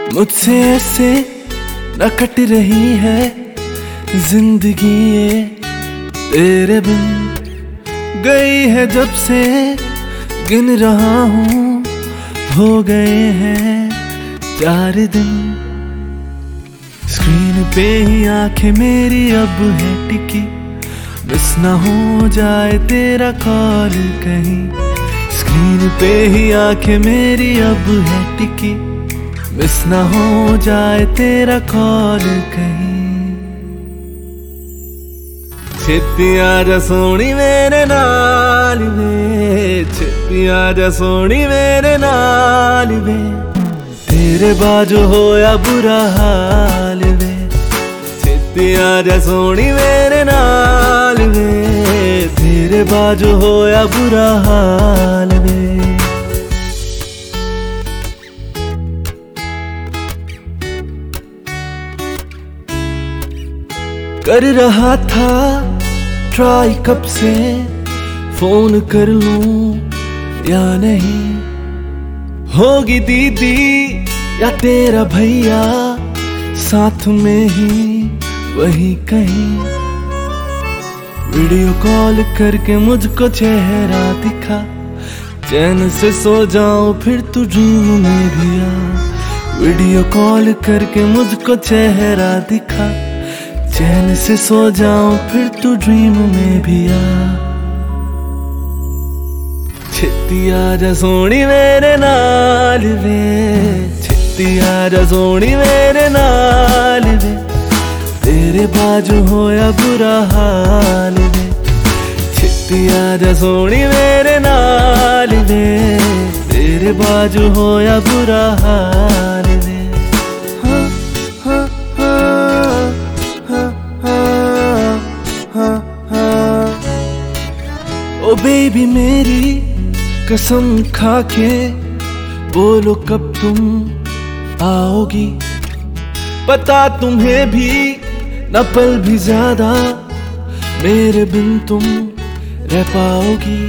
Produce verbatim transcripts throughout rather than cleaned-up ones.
मुझसे ऐसे न कट रही है जिंदगी ये तेरे बिन। गई है जब से गिन रहा हूँ, हो गए हैं चार दिन। स्क्रीन पे ही आंखें मेरी अब है टिकी, मिस ना हो जाए तेरा कॉल कहीं। स्क्रीन पे ही आंखें मेरी अब है टिकी, मिस ना हो जाए तेरा कॉल कहीं। छेती आजा सोनी मेरे नाल वे, छेती आजा सोनी मेरे नाल वे, तेरे बाजू होया बुरा हाल वे। छेती आजा सोनी मेरे नाल वे, तेरे बाजू होया बुरा हाल वे। कर रहा था ट्राई कब से फोन कर लूं या नहीं, होगी दीदी या तेरा भैया साथ में ही वही कहीं। वीडियो कॉल करके मुझको चेहरा दिखा, चैन से सो जाऊं फिर तू ड्रीम में भी आ। वीडियो कॉल करके मुझको चेहरा दिखा, चैन से सो जाऊं फिर तू ड्रीम में भी आ। छेती आजा सोनी मेरे नाल वे, छेती आजा सोनी मेरे नाल वे, तेरे बाजू होया बुरा हाल वे। छेती आजा सोनी मेरे नाल वे, तेरे बाजू होया बुरा हाल वे। ओ बेबी मेरी कसम खा के बोलो कब तुम आओगी, पता तुम्हें भी न पल भी ज्यादा मेरे बिन तुम रह पाओगी।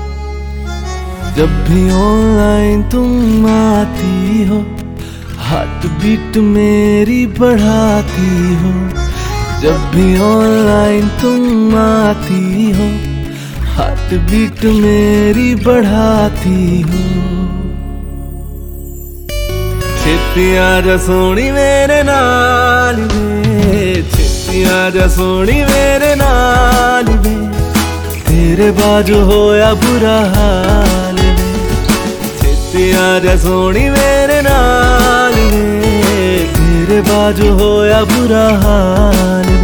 जब भी ऑनलाइन तुम आती हो, हार्ट बीट मेरी बढ़ाती हो। जब भी ऑनलाइन तुम आती हो, हार्ट बीट मेरी बढ़ाती हो। छेती आजा सोनी मेरे नाल वे, छेती आजा सोनी मेरे नाल वे, तेरे बाजू होया बुरा हाल वे। छेती आजा सोनी मेरे नाल वे, तेरे बाजू होया बुरा हाल।